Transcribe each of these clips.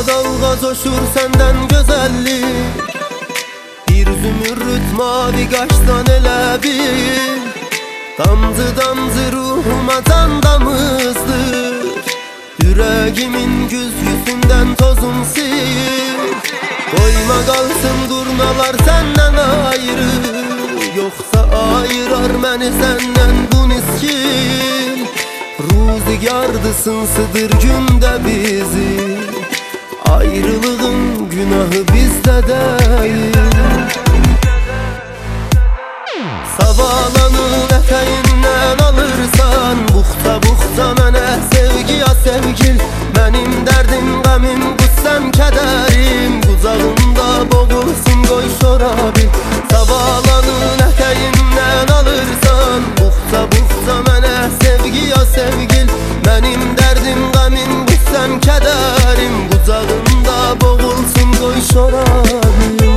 Dalga dalga coşur senden güzellik, bir zümrüt mavi kaştan elə bil. Damcı damcı ruhuma can damızdır, yüreğimin güzgüsünden tozun sil. Koyma kalsın durnalar senden ayrı, yoksa ayırar məni senden bu niskin. Ruzigardı sınsıdır günde bizi, ayrılığın günahı bizde değil. Savalanın eteğinden alırsan, buxta buxta mənə sevgi ya sevgil. Mənim dərdim, qəmim, qüssəm, kədərim, qucağımda boğulsun qoy şorabil. Savalanın eteğinden alırsan, buxta buxta mənə sevgi ya sevgil. Mənim dərdim, qəmim, qüssəm, kədərim, qucağımda boğulsun qoy şorabil.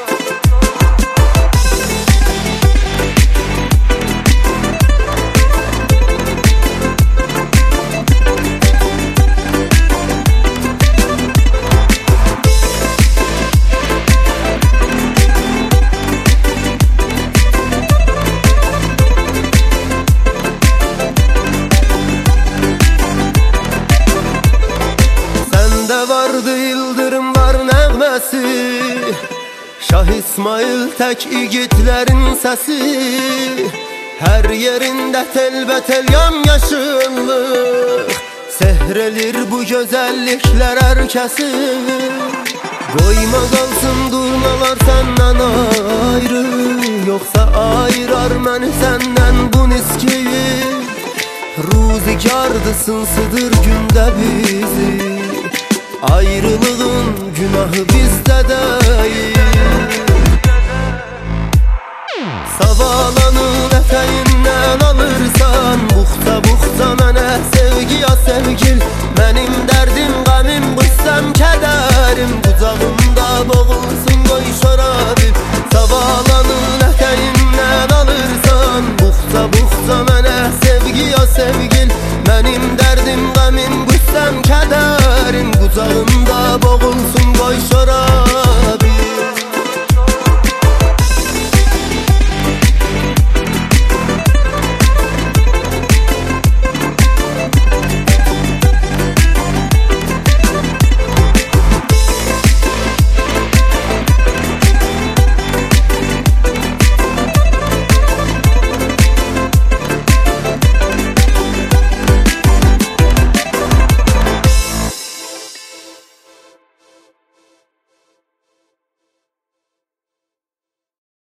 Vardı yıldırım var nəğməsi, Şah İsmail tək igidlərin səsi. Hər yerində telbətel yamyaşıllıq, sehr elir bu gözəlliklər hər kəsi. Qoyma qalsın durnalar səndən ayrı, yoxsa ayırar məni səndən bu niskin. Ruzigardı sınsıdır gündə bizi, ayrılığın günahı bizde değil. Savalanın eteğinden alırsan, buxta buxta mənə sevgi ya sevgil. Mənim dərdim, qəmim, qüssəm, kədərim, qucağımda boğulsun qoy şorabil. Savalanın eteğinden alırsan, buxta buxta mənə sevgi ya sevgil. Mənim dərdim, qəmim, qüssəm, kədərim, qucağımda boğulsun